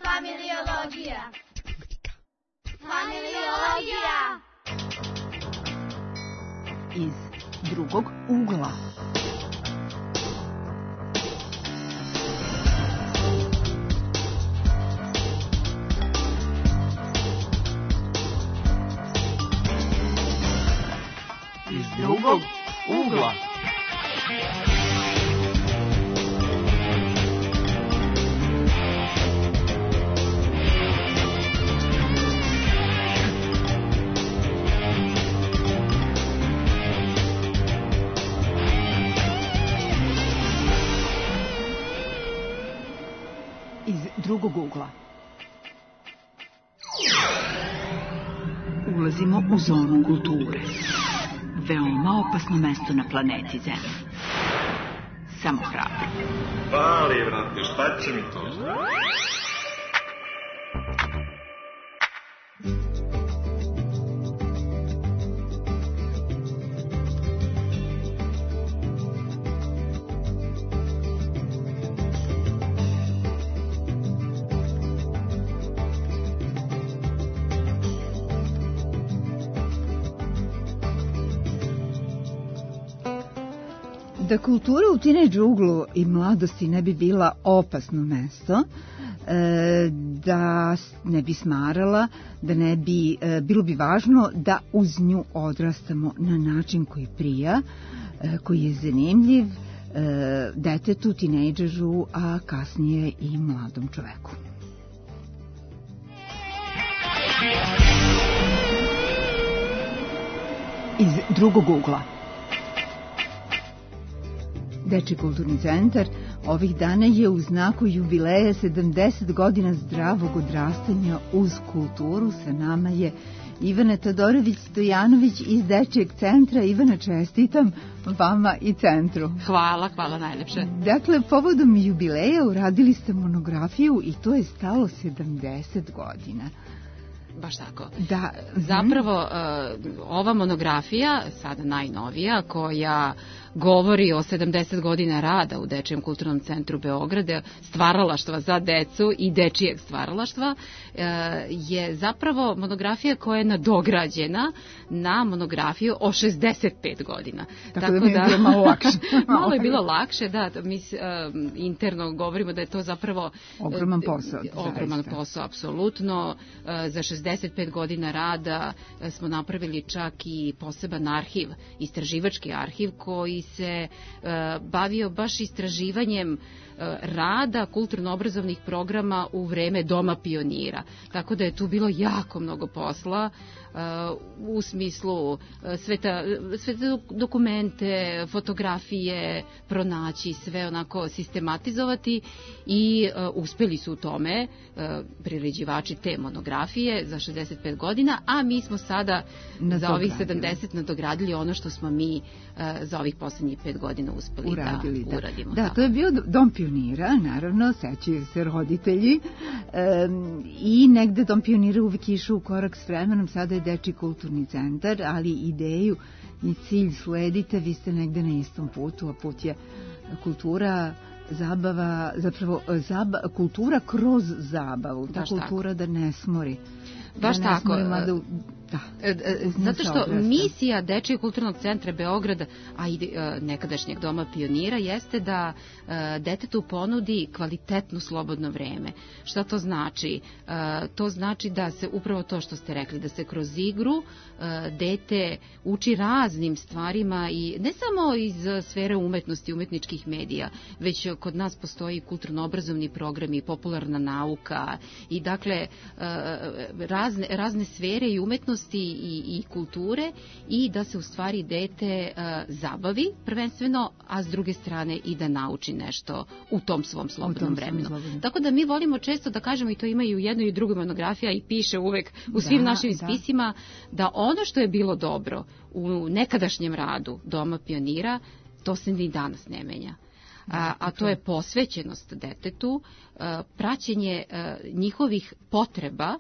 Familiologija. Familiologija. Iz drugog ugla. Iz drugog ugla. Drugog ugla. Ulazimo u zonu kulture. Veoma opasno mesto na planeti Zemlji. Samo hrabro. Pali, vrate, šta će mi to? Da kultura u tinejdž uglu i mladosti ne bi bila opasno mesto, da ne bi smarala, da ne bi, bilo bi važno da uz nju odrastamo na način koji prija, koji je zanimljiv detetu, tinejdžeru, a kasnije i mladom čoveku. Iz drugog ugla. Dečiji kulturni centar ovih dana je u znaku jubileja 70 godina zdravog odrastanja uz kulturu. Sa nama je Ivana Todorović-Stojanović iz Dečijeg centra. Ivana, čestitam vama i centru. Hvala najlepše. Dakle, povodom jubileja uradili ste monografiju i to je stalo 70 godina. Baš tako. Da. Zapravo, ova monografija, sada najnovija, koja govori o 70 godina rada u Dečijem kulturnom centru Beograda, stvaralaštva za decu i dečijeg stvaralaštva, je zapravo monografija koja je nadograđena na monografiju o 65 godina. Tako da mi je bilo malo lakše. Malo je bilo lakše, da. Mi interno govorimo da je to zapravo ogroman posao. Ogroman posao, apsolutno. Za 65 godina rada smo napravili čak i poseban arhiv, istraživački arhiv koji se bavio baš istraživanjem rada kulturno-obrazovnih programa u vreme Doma pionira. Tako da je tu bilo jako mnogo posla u smislu sve dokumente, fotografije pronaći, sve onako sistematizovati i uspeli su u tome priređivači te monografije za 65 godina, a mi smo sada za ovih 70 nadogradili ono što smo mi za ovih poslednjih 5 godina uspeli da uradimo. Da, to je bio Dom pionira, naravno, sećaju se roditelji i negde Dom pionira uvijek išao u korak s vremenom, sada je Dečiji kulturni centar, ali ideju i cilj sledite, vi ste negde na istom putu, a put je kultura, zabava, zapravo kultura kroz zabavu, ta kultura da ne smori. Baš tako. Zato što misija Dečijeg kulturnog centra Beograda, a i nekadašnjeg Doma pionira, jeste da detetu ponudi kvalitetno slobodno vreme. Šta to znači? To znači da se upravo to što ste rekli, da se kroz igru dete uči raznim stvarima i ne samo iz sfere umetnosti, umetničkih medija, već kod nas postoji kulturno-obrazovni program i popularna nauka i dakle razne sfere i umetnosti i kulture i da se u stvari dete zabavi prvenstveno, a s druge strane i da nauči nešto u tom svom slobodnom vremenu. Tako da mi volimo često da kažemo, i to ima i u jednoj i drugoj monografiji i piše uvek u svim našim spisima, da ono što je bilo dobro u nekadašnjem radu Doma pionira, to se ni danas ne menja. A to je posvećenost detetu, praćenje njihovih potreba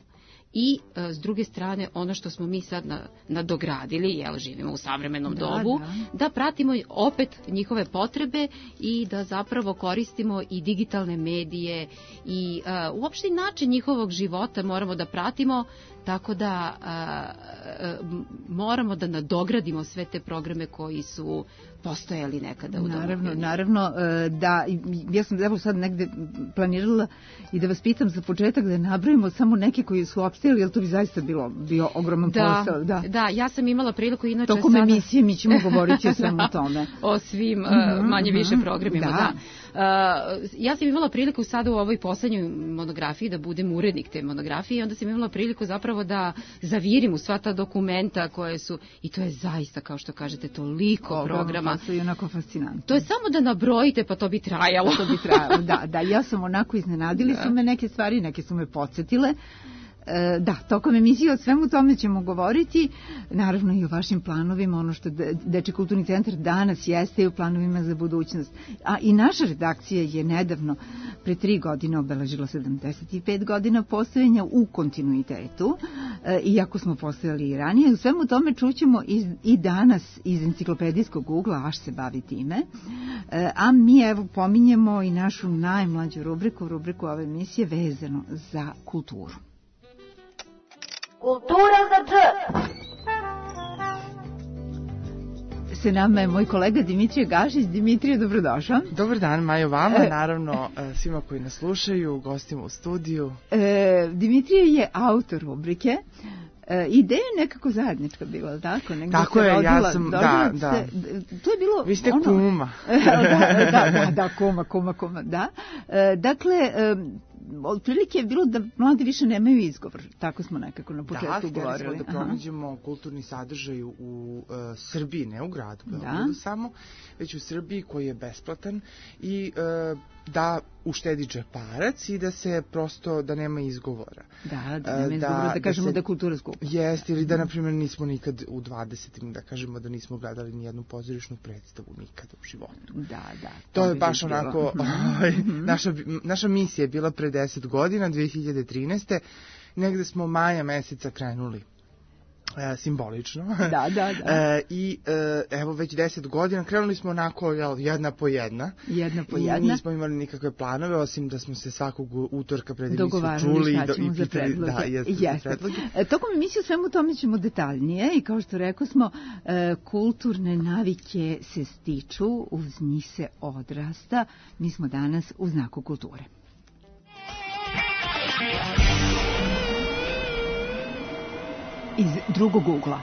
i s druge strane ono što smo mi sad nadogradili, živimo u savremenom dobu, da pratimo opet njihove potrebe i da zapravo koristimo i digitalne medije i uopšte način njihovog života moramo da pratimo, tako da moramo da nadogradimo sve te programe koji su postojali nekada u domu. Naravno, da, ja sam evo sad negde planirala i da vas pitam za početak da nabrojimo samo neke koji su opstajali, jer to bi zaista bio ogroman posao. Da, ja sam imala priliku inače tokom emisije mi ćemo govoriti o svemu tome. O svim manje više programima, da. Ja sam imala priliku sada u ovoj poslednjoj monografiji da budem urednik te monografije i onda sam imala priliku zapravo da zavirim u sva ta dokumenta koje su, i to je zaista, kao što kažete, toliko programa. To je onako fascinantno. To je samo da nabrojite, pa to bi trajalo. Da, ja sam onako iznenadili su me neke stvari, neke su me podsjetile. Da, tokom emisije o svemu tome ćemo govoriti, naravno i o vašim planovima, ono što Dečiji kulturni centar danas jeste i u planovima za budućnost. A i naša redakcija je nedavno, pre 3 godine, obeležila 75 godina postojanja u kontinuitetu, iako smo postojali i ranije. U svemu tome čućemo i danas iz enciklopedijskog ugla, Aš se bavi time, a mi evo pominjemo i našu najmlađu rubriku ove emisije vezano za kulturu. Kultura za Č. Se nama je moj kolega Dimitrije Gašić. Dimitrije, dobrodošao. Dobar dan, Majo, vama, naravno svima koji nas slušaju, gostima u studiju. Dimitrije je autor rubrike. Ideja je nekako zajednička bila, tako? Tako je, ja sam, da. To je bilo... Vi ste kuma. Da, kuma, da. Dakle, otprilike je bilo da mladi više nemaju izgovor. Tako smo nekako na početku govorili. Da, htjeli smo da pronađemo kulturni sadržaj u Srbiji, ne u gradu Beogradu samo, već u Srbiji koji je besplatan i da uštedi džeparac i da se prosto, da nema izgovora. Da nema izgovora, da kažemo da je kultura skupa. Jeste, ili da, na primjer, nismo nikad u 20. da kažemo da nismo gledali ni jednu pozorišnu predstavu nikada u životu. Da. To je baš onako, naša misija je bila pre 10 godina, 2013. Negde smo maja meseca krenuli simbolično. Da. I evo već 10 godina krenuli smo onako jedna po jedna. I nismo imali nikakve planove, osim da smo se svakog utorka pred emisiju čuli i pitali predloge. Tokom emisiju svemu tome ćemo detaljnije i kao što rekao smo, kulturne navike se stiču, uz njih se odrasta. Mi smo danas u znaku kulture. Iz drugog ugla.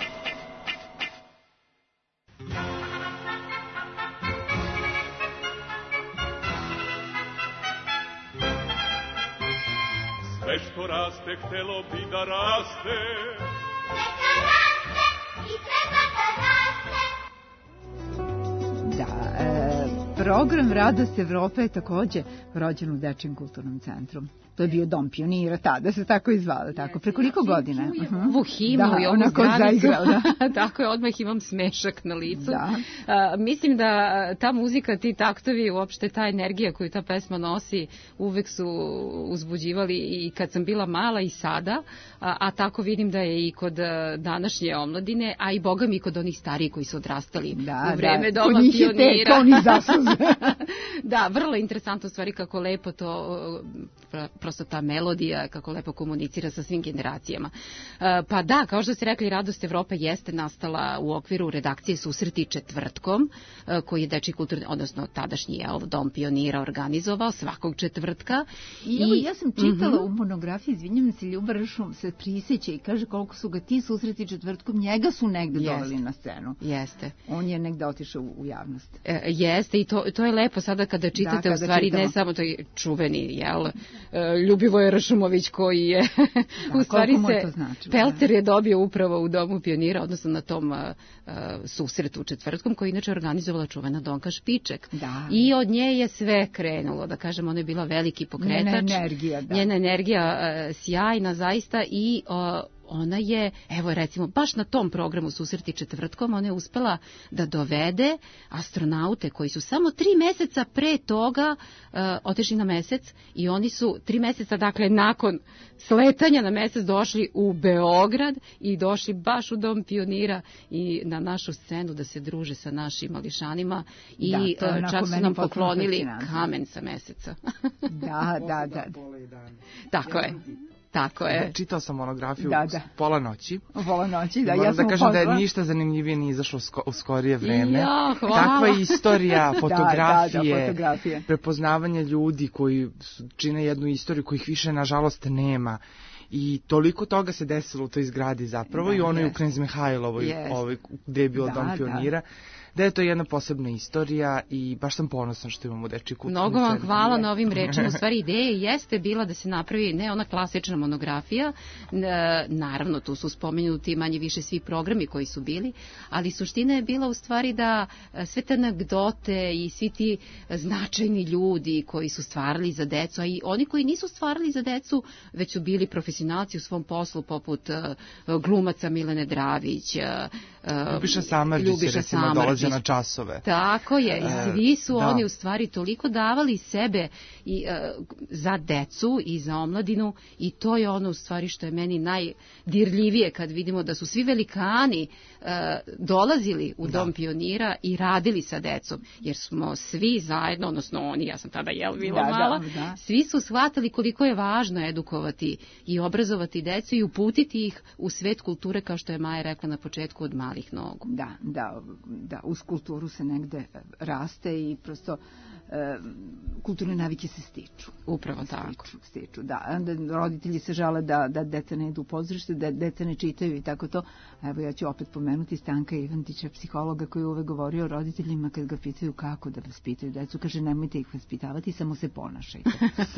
Sve što raste, htelo bi da raste. Neka raste i treba da raste. Da, program Radost Evrope je takođe rođen u Dečijem kulturnom centru. To je bio Dom pionira, tada se tako i zvalo, tako. Pre koliko godina? Ovu himnu i ovu zdravicu. Tako je, odmah imam smešak na licu. Mislim da ta muzika, ti taktovi, uopšte ta energija koju ta pesma nosi, uvek su uzbuđivali i kad sam bila mala i sada, a tako vidim da je i kod današnje omladine, a i boga mi kod onih stariji koji su odrastali u vreme Doma pionira. Da, vrlo interesantno stvari kako lepo to, prosto ta melodija, kako lepo komunicira sa svim generacijama. Pa da, kao što ste rekli, Radost Evrope jeste nastala u okviru redakcije Susreti četvrtkom, koji je Dečiji kulturni, odnosno tadašnji Dom pionira organizovao svakog četvrtka. I evo, ja sam čitala u monografiji, izvinjam se, Ljuba Ršum se prisjeća i kaže koliko su ga ti Susreti četvrtkom, njega su negde doveli na scenu. Jeste. On je negde otišao u javnost. Jeste, i to je lepo sada kada čitate, u stvari ne samo to je čuveni, Ljubivoje Ršumović koji je, u stvari Pelcer je dobio upravo u Domu pionira, odnosno na tom susretu četvrtkom, koji inače organizovala čuvena Donka Špiček. I od nje je sve krenulo, da kažem, ona je bila veliki pokretač. Njena energija sjajna zaista i ona je, evo recimo, baš na tom programu Susreti četvrtkom, ona je uspela da dovede astronaute koji su samo 3 meseca pre toga otišli na mesec i oni su 3 meseca, dakle, nakon sletanja na mesec došli u Beograd i došli baš u Dom pionira i na našu scenu da se druže sa našim mališanima i čak su nam poklonili kamen sa meseca. Da. Tako je. Čitao sam monografiju Pola noći. Pola noći, da. Moram da kažem da je ništa zanimljivije nije izašlo u skorije vreme. Takva istorija, fotografije, prepoznavanje ljudi koji čine jednu istoriju kojih više, nažalost, nema. I toliko toga se desilo u toj zgradi zapravo i ono je u Knez Mihajlovoj, gde je bio Dom pionira. Da je to jedna posebna istorija i baš sam ponosan što imamo Dečiji kulturni centar. Mnogo vam hvala na ovim rečima. U stvari, ideja jeste bila da se napravi ne ona klasična monografija, naravno tu su spomenuti manje više svi programi koji su bili, ali suština je bila u stvari da sve te anegdote i svi ti značajni ljudi koji su stvarali za decu, a i oni koji nisu stvarali za decu, već su bili profesionalci u svom poslu, poput glumaca Milene Dravić, Ljubiša Samardžić, recimo, dolaze na časove. Tako je, i svi su oni u stvari toliko davali sebe za decu i za omladinu i to je ono u stvari što je meni najdirljivije kad vidimo da su svi velikani dolazili u Dom pionira i radili sa decom, jer smo svi zajedno, odnosno oni, ja sam tada bila mala, svi su shvatili koliko je važno edukovati i obrazovati decu i uputiti ih u svet kulture, kao što je Maja rekla na početku, od malih nogu. Da, uz kulturu se negde raste i prosto kulturne navike se stiču. Upravo tako. Stiču, da. Onda roditelji se žale da deca ne idu u pozorište, da deca ne čitaju i tako to. Evo, ja ću opet pomenuti Stanka Ivantića, psihologa, koji je uvek govorio roditeljima kad ga pitaju kako da vaspitaju decu. Kaže, nemojte ih vaspitavati, samo se ponašajte.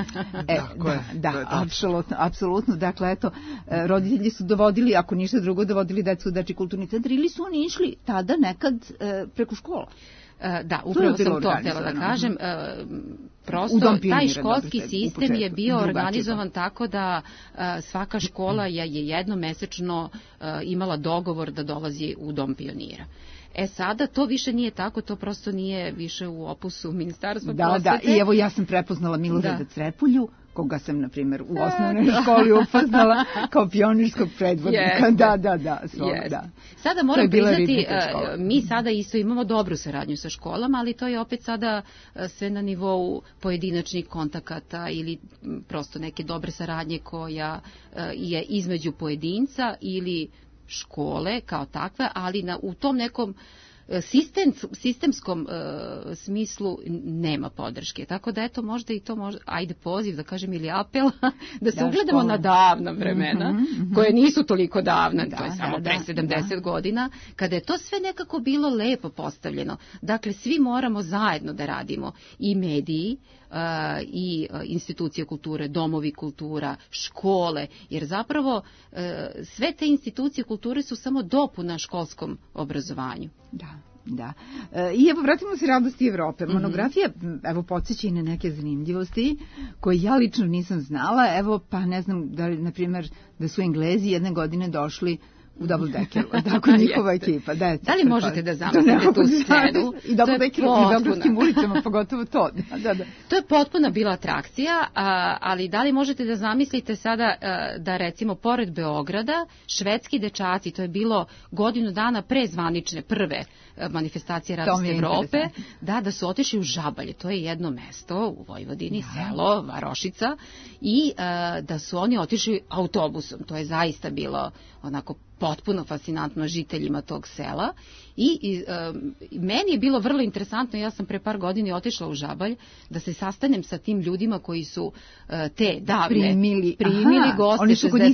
Apsolutno. Dakle, eto, roditelji su dovodili, ako ništa drugo, dovodili decu u Dečiji kulturni centar ili su oni išli tada nekad preko škola. Da, upravo sam to htjela da kažem. Prosto taj školski sistem je bio organizovan tako da svaka škola je jednomesečno imala dogovor da dolazi u Dom pionira. Sada to više nije tako, to prosto nije više u opusu Ministarstva prosvete. Da, i evo ja sam prepoznala Milorada Crepulju, koga sam, na primjer, u osnovnoj školi upoznala kao pionirskog predvodnika. Da. Sada moram priznati, mi sada isto imamo dobru saradnju sa školama, ali to je opet sada sve na nivou pojedinačnih kontakata ili prosto neke dobre saradnje koja je između pojedinca ili škole kao takve, ali u tom nekom sistemskom smislu nema podrške. Tako da eto možda i to ajde poziv da kažem ili apel da se ugledamo na davna vremena koje nisu toliko davna, to je samo pre 70 godina, kada je to sve nekako bilo lepo postavljeno. Dakle, svi moramo zajedno da radimo, i mediji i institucije kulture, domovi kultura, škole, jer zapravo sve te institucije kulture su samo dopuna školskom obrazovanju. Da. I evo, vratimo se Radosti Evrope. Monografija, evo, podsjeća i na neke zanimljivosti koje ja lično nisam znala. Evo, pa ne znam da li, na primjer, da su Englezi jedne godine došli u Double Deckeru, tako njihova ekipa. Da li možete da zamislite tu scenu? I Double Deckeru i Beogradskim ulicama, pogotovo to. To je potpuno bila atrakcija, ali da li možete da zamislite sada da recimo pored Beograda švedski dečaci, to je bilo godinu dana pre zvanične prve manifestacije Radosti Evrope, da su otišli u Žabalje, to je jedno mesto u Vojvodini, selo, Varošica, i da su oni otišli autobusom. To je zaista bilo onako potpuno fascinantno žiteljima tog sela i meni je bilo vrlo interesantno, ja sam pre par godina otišla u Žabalj da se sastanem sa tim ljudima koji su te davne primili goste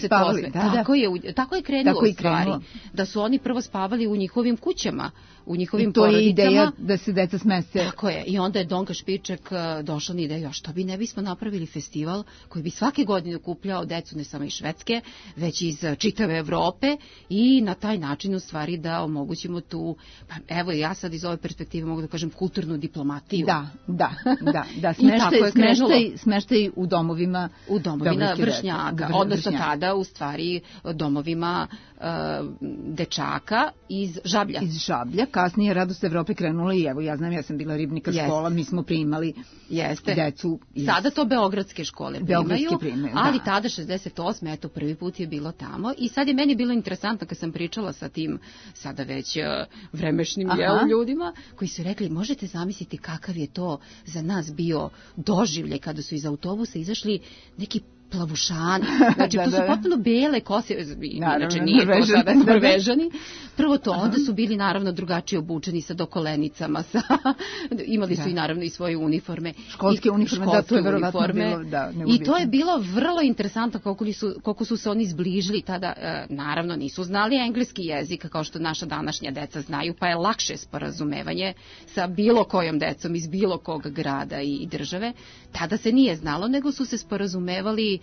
68. Tako je krenulo u stvari. Da su oni prvo spavali u njihovim kućama, u njihovim porodicama. I to je ideja da se deca smeste. Tako je. I onda je Donka Špiček došla na ideju, što bi ne bismo napravili festival koji bi svake godine okupljao decu ne samo iz Švedske, već iz čitave Evrope i na taj način u stvari da omogućimo tu, pa evo ja sad iz ove perspektive mogu da kažem kulturnu diplomatiju. Da, smeštaj u domovima vršnjaka, odnosno tada u stvari domovima dečaka iz Žablja. Iz Žablja, kasnije Radost Evrope krenula i evo ja znam, ja sam bila ribnika škola, mi smo primali decu. Sada to beogradske škole primaju, ali tada 68. eto prvi put je bilo tamo i sad je meni bilo interesantno kad sam pričala sa tim sada već vremešnim ljudima koji su rekli možete zamisliti kakav je to za nas bio doživljaj kada su iz autobusa izašli neki plavušani, znači to su potpuno bele kose, inače nije to sada Norvežani. Prvo to, onda su bili naravno drugačije obučeni sa dokolenicama, imali su i naravno i svoje uniforme. Školske uniforme, da, to je verovatno bilo, da. I to je bilo vrlo interesantno koliko su se oni zbližili tada, naravno nisu znali engleski jezik kao što naša današnja deca znaju, pa je lakše sporazumevanje sa bilo kojom decom iz bilo kog grada i države. Tada se nije znalo, nego su se sporazumevali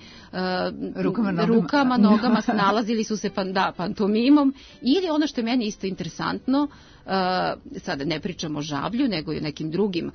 rukama, nogama, snalazili su se pantomimom ili ono što je meni isto interesantno, sada ne pričamo o Žablju, nego i o nekim drugim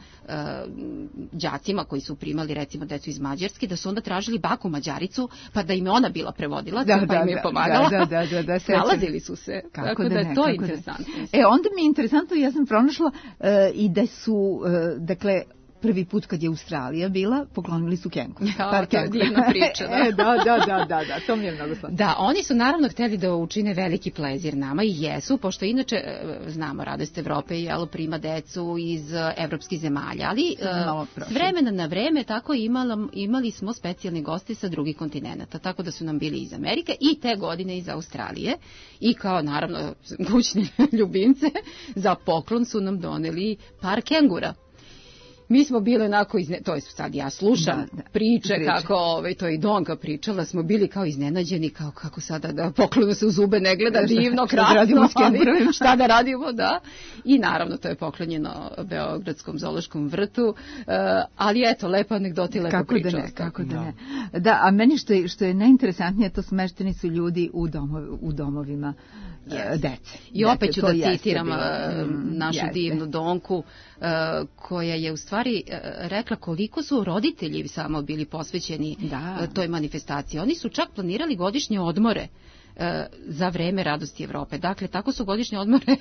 đacima koji su primali recimo decu iz Mađarske, da su onda tražili baku Mađaricu, pa da im je ona bila prevodilac, pa im je pomagala. Snalazili su se, tako da je to interesantno. Onda mi je interesantno, ja sam pronašla i da su, dakle, prvi put kad je Australija bila, poklonili su kenguru. To je divna priča. Da, to mi je mnogo slatko. Da, oni su naravno hteli da učine veliki plezir nama i jesu, pošto inače, znamo, Radost Evrope prima decu iz evropskih zemalja, ali s vremena na vreme tako imali smo specijalne goste sa drugih kontinenta, tako da su nam bili iz Amerike i te godine iz Australije i kao naravno kućni ljubimce za poklon su nam doneli par kengura. Mi smo bili onako, to je sad ja slušam priče kako, to je i Donka pričala, smo bili kao iznenađeni, kao kako sada da poklonu se u zube ne gleda, divno, krasno, šta da radimo, da. I naravno to je poklonjeno Beogradskom zoološkom vrtu, ali eto, lepa anegdota i lepa priča. Kako da ne. Da, a meni što je najinteresantnije, to smešteni su ljudi u domovima dece. I opet ću da citiram našu divnu Donku, koja je u stvari rekla koliko su roditelji samo bili posvećeni toj manifestaciji. Oni su čak planirali godišnje odmore za vreme Radosti Evrope. Dakle, tako su godišnje odmore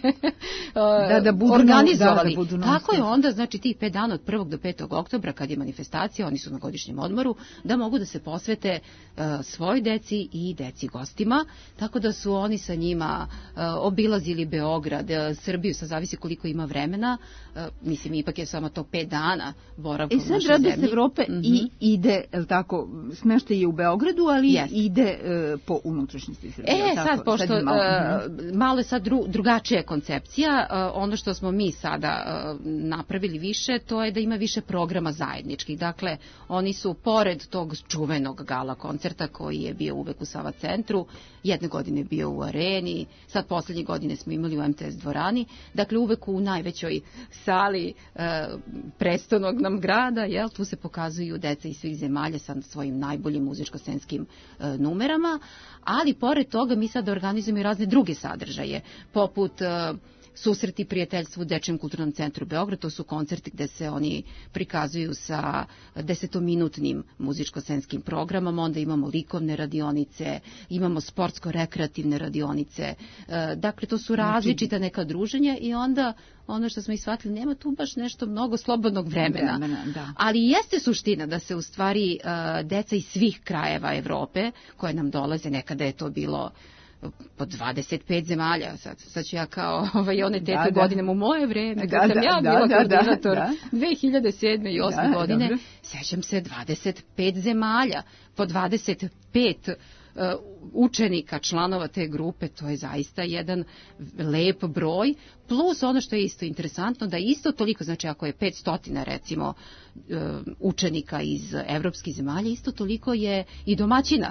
organizovali. Tako je onda, znači, tih 5 dana od 1. do 5. oktobra, kad je manifestacija, oni su na godišnjem odmoru, da mogu da se posvete svoj deci i deci gostima. Tako da su oni sa njima obilazili Beograd, Srbiju, sad zavisi koliko ima vremena. Mislim, ipak je samo to 5 dana boravka u našoj zemlji. I sad Radost Evrope ide, tako, smeštaj je u Beogradu, ali ide po unutrašnjosti Srbije. Sad, pošto malo je sad drugačija koncepcija, ono što smo mi sada napravili više, to je da ima više programa zajedničkih. Dakle, oni su pored tog čuvenog gala koncerta koji je bio uvek u Sava centru, jedne godine bio u Areni, sad poslednje godine smo imali u MTS dvorani, dakle uvek u najvećoj sali prestolnog nam grada, tu se pokazuju deca iz svih zemalja sa svojim najboljim muzičko-scenskim numerama, ali pored toga mi sad organizujemo i razne druge sadržaje, poput susreti prijateljstva u Dečijem kulturnom centru Beograd, to su koncerti gde se oni prikazuju sa 10-minutnim muzičko-scenskim programom, onda imamo likovne radionice, imamo sportsko-rekreativne radionice, dakle to su različita neka druženja i onda ono što smo shvatili, nema tu baš nešto mnogo slobodnog vremena. Ali jeste suština da se u stvari deca iz svih krajeva Evrope koje nam dolaze, nekada je to bilo po 25 zemalja, sad ću ja kao one tete godinama u moje vreme, kad sam ja bila koordinator 2007. i 2008. godine, sećam se 25 zemalja, po 25 učenika, članova te grupe, to je zaista jedan lep broj, plus ono što je isto interesantno, da isto toliko, znači ako je 500 recimo učenika iz evropskih zemalja, isto toliko je i domaćina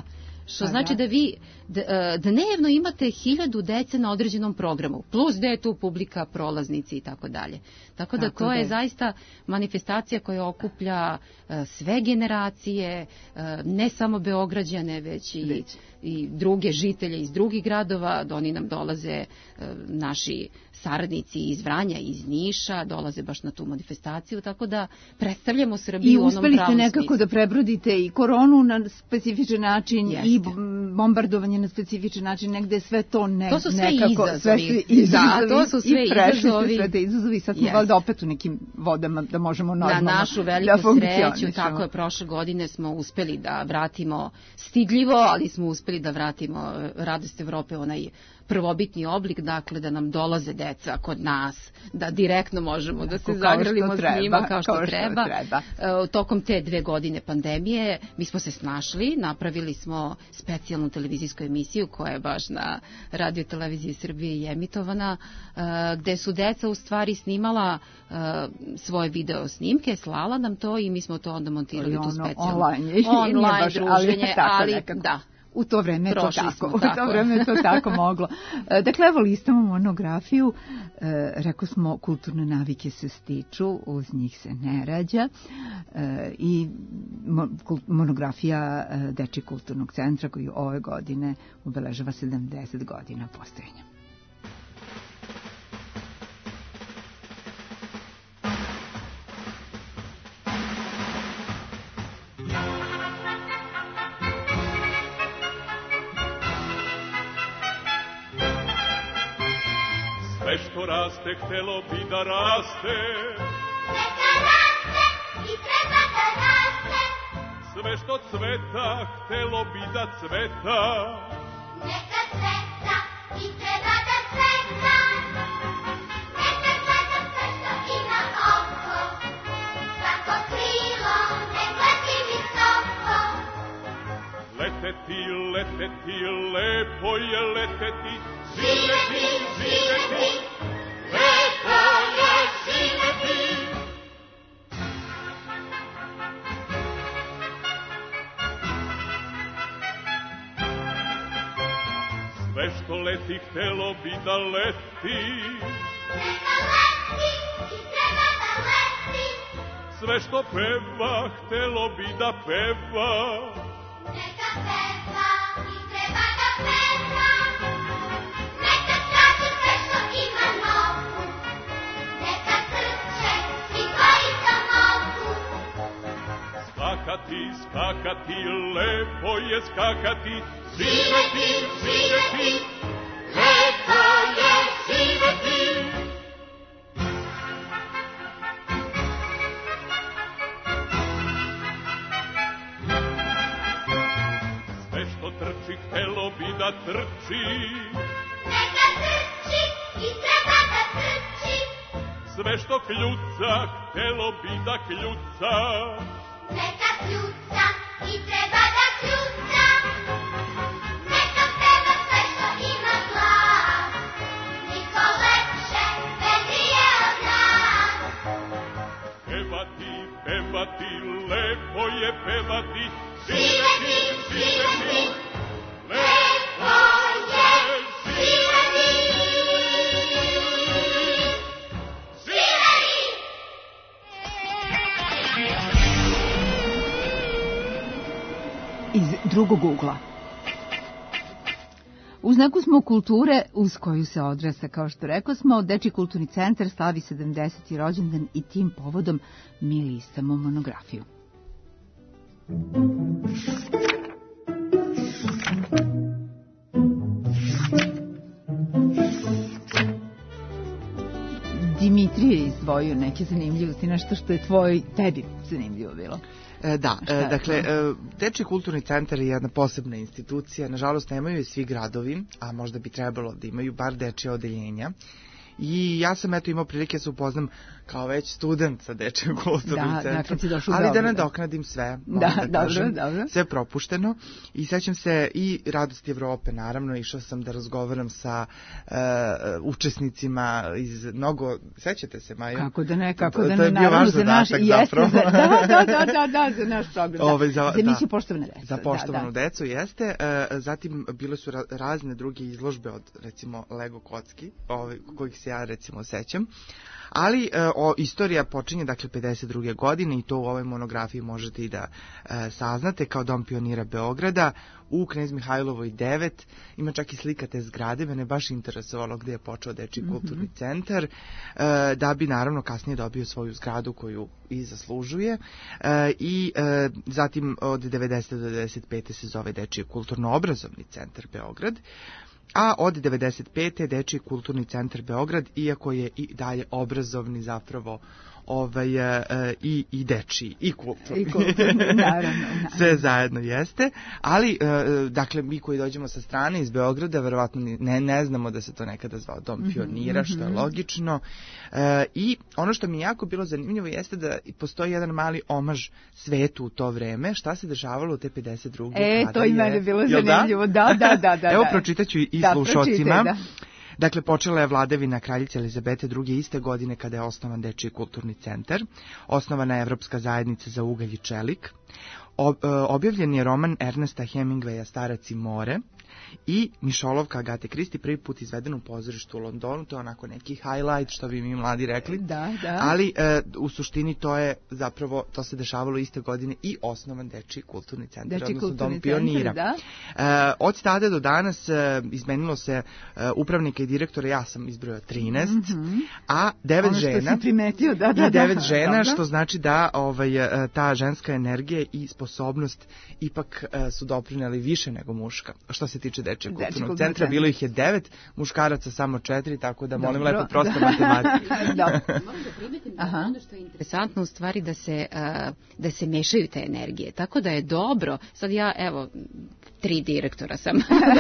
Što znači da vi dnevno imate 1000 dece na određenom programu, plus da je tu publika, prolaznici i tako dalje. Tako da to je zaista manifestacija koja okuplja sve generacije, ne samo Beograđane, već i druge žitelje iz drugih gradova. Oni nam dolaze, naši saradnici iz Vranja, iz Niša, dolaze baš na tu manifestaciju, tako da predstavljamo Srbiju u onom pravom smislu. I uspeli ste nekako da prebrodite i koronu na specifičan način i bombardovanje na specifičan način, negde sve to to su sve nekako... izazovi. To su sve izazovi. Sve te izazovi, sad smo valjda opet u nekim vodama da možemo normalno da našu veliku sreću, tako je, prošle godine smo uspeli da vratimo stidljivo, ali smo uspeli da vratimo Radost Evrope, onaj prvobitni oblik, dakle da nam dolaze deca kod nas, da direktno možemo da se zagrlimo s njima kao što treba. Tokom te 2 godine pandemije mi smo se snašli, napravili smo specijalnu televizijsku emisiju koja je baš na Radio Televiziji Srbije i emitovana, gde su deca u stvari snimala svoje video snimke, slala nam to i mi smo to onda montirali tu specijalnu online druženje, ali da. U to vreme je to tako. U to vreme je to tako moglo. Dakle, evo listamo monografiju. Rekao smo, kulturne navike se stiču, uz njih se ne rađa. I monografija Dečijeg kulturnog centra koji ove godine obeležava 70 godina postojanja. Sve što raste, htelo bi da raste. Neka raste i treba da raste. Sve što cveta, htelo bi da cveta. Neka cveta i treba da cveta. Neka gleda sve što ima oko. Svako krilo ne gledi visoko. Leteti, leteti, lepo je leteti. Živeti, živeti, lepo je živeti. Sve što leti, htelo bi da leti. Neka leti i treba da leti. Sve što peva, htelo bi da peva. Neka peva i treba da peva. Neka traži sve što ima nogu. Neka trče svi koji to mogu. Skakati, skakati, lepo je skakati. Živeti, živeti, lepo je živeti. Sve što trči, htelo bi da trči. Neka trči i treba da trči. Sve što kljuca, htelo bi da kljuca. Neka kljuca i treba da kljuca. Neka peva sve što ima glas. Niko lepše vedrije od nas. Pevati, pevati, lepo je pevati. Živeti, živeti, lepo je živeti. Živeti! Iz drugog ugla. Uz neku smo kulture uz koju se odrasta, kao što rekao smo, Dečiji kulturni centar slavi 70. rođendan i tim povodom mi listamo monografiju. Dimitrije je izdvojio neke zanimljivosti, nešto što je tebi zanimljivo bilo. Dakle, Dečiji kulturni centar je jedna posebna institucija, nažalost nemaju je svi gradovi, a možda bi trebalo da imaju bar dečije odeljenja. I ja sam imao prilike da se upoznam kao već student sa Dečijim kulturnim centrom, kad si došao u ali da Beograd. nadoknadim sve, Dobro. sve propušteno. I sećam se i Radosti Evrope, naravno, išao sam da razgovaram sa učesnicima iz mnogo, sećate se, Maja? Kako da ne, to je bio vaš zadatak zapravo. Da, za naš program. Za emisiju Poštovana deca. Za Poštovanu decu, jeste. Zatim bile su razne druge izložbe od, recimo, Lego kocki, kojih se ja, recimo, sećam. Ali istorija počinje, dakle, 52. godine i to u ovoj monografiji možete i da saznate, kao Dom pionira Beograda u Knez Mihajlovoj 9. Ima čak i slika te zgrade, mene baš interesovalo gde je počeo Dečiji kulturni centar, da bi naravno kasnije dobio svoju zgradu koju i zaslužuje. I zatim od 90. do 95. se zove Dečiji kulturno-obrazovni centar Beograd. A od 95. Dečiji kulturni centar Beograd, iako je i dalje obrazovni zapravo i dečiji i kulturni. Naravno. Sve zajedno jeste, ali dakle mi koji dođemo sa strane iz Beograda verovatno ne znamo da se to nekada zvao Dom pionira, što je logično. I ono što mi je jako bilo zanimljivo jeste da postoji jedan mali omaž svetu u to vreme, šta se dešavalo u te 52. To i mene bilo zanimljivo. Da. Evo pročitaću i slušocima. Dakle, počela je vladavina kraljice Elizabete II. Iste godine kada je osnovan Dečiji kulturni centar. Osnovana je Evropska zajednica za ugalj i čelik. Objavljen je roman Ernesta Hemingwaya Starac i more. I Mišolovka Agate Kristi prvi put izveden u pozorištu u Londonu. To je onako neki highlight, što bi mi mladi rekli. Da. Ali u suštini to je zapravo, to se dešavalo iste godine i osnovan Dečiji kulturni centar, odnosno Dom pionira. Od tada do danas izmenilo se upravnika i direktora, ja sam izbrojao 13, a 9 žena. Ono što si primetio, da. I 9 žena, što znači da ta ženska energija i sposobnost ipak su doprineli više nego muška. Što se tiče Dečijeg kulturnog centra, bilo ih je 9, muškaraca samo 4, tako da molim lepo prosto matematiku. Moram da primetim da ono što je interesantno u stvari da se mešaju te energije, tako da je dobro, sad ja evo 3 direktora sam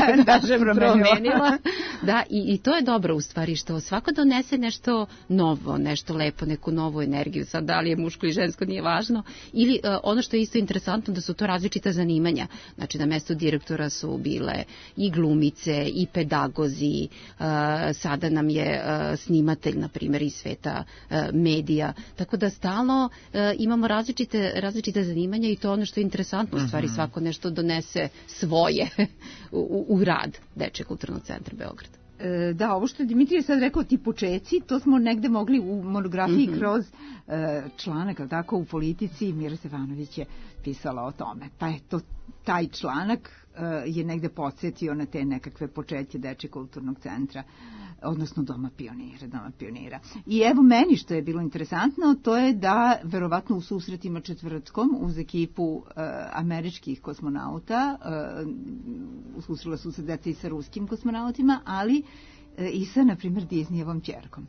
promenila, da, i to je dobro u stvari što svako donese nešto novo, nešto lepo, neku novu energiju, sad da li je muško i žensko nije važno, ili ono što je isto interesantno da su to različita zanimanja, znači na mestu direktora su bile i glumice, i pedagozi, sada nam je snimatelj, na primjer, iz sveta medija, tako da stalno imamo različite zanimanja i to ono što je interesantno, u stvari svako nešto donese svoje u rad Dečijeg kulturnog centra Beograd. Da, ovo što je Dimitrije sad rekao, ti počeci, to smo negde mogli u monografiji kroz članak, ali tako, u Politici, Mira Stefanović je pisala o tome. Pa eto, taj članak je negde podsjetio na te nekakve početke Dečijeg kulturnog centra, odnosno Doma pionira. I evo meni što je bilo interesantno, to je da verovatno u susretima četvrtkom uz ekipu američkih kosmonauta, susrela su se deca i sa ruskim kosmonautima, ali i sa, na primjer, Disneyevom ćerkom.